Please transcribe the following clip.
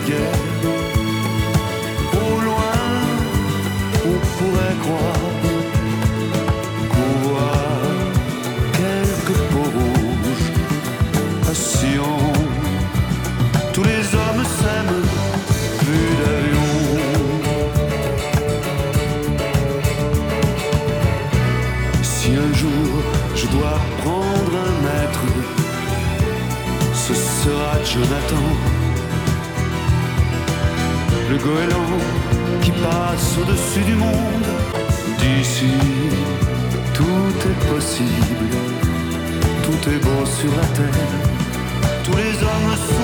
guerre. Au loin, on pourrait croire qu'on voit quelques peaux rouges à Sion. Tous les hommes s'aiment, plus d'avions. Si un jour je dois prendre un maître, ce sera Jonathan, le goéland qui passe au-dessus du monde. D'ici, tout est possible, tout est beau sur la terre. Tous les hommes sont